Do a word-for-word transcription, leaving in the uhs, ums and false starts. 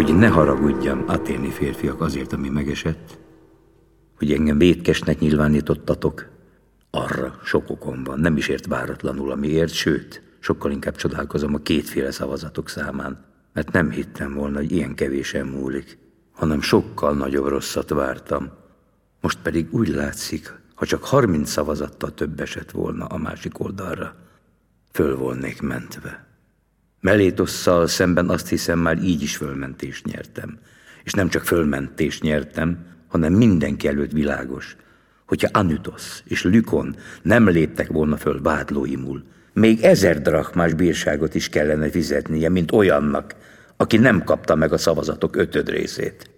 hogy ne haragudjam, athéni férfiak, azért, ami megesett, hogy engem vétkesnek nyilvánítottatok, arra sok okom van, nem is ért váratlanul, ami ért, sőt, sokkal inkább csodálkozom a kétféle szavazatok számán, mert nem hittem volna, hogy ilyen kevésen múlik, hanem sokkal nagyobb rosszat vártam. Most pedig úgy látszik, ha csak harminc szavazattal több esett volna a másik oldalra, föl volnék mentve. Melétosszal szemben azt hiszem, már így is fölmentést nyertem. És nem csak fölmentést nyertem, hanem mindenki előtt világos, hogyha Anyutosz és Lykon nem léptek volna föl vádlóimul, még ezer drachmás bírságot is kellene fizetnie, mint olyannak, aki nem kapta meg a szavazatok ötöd részét.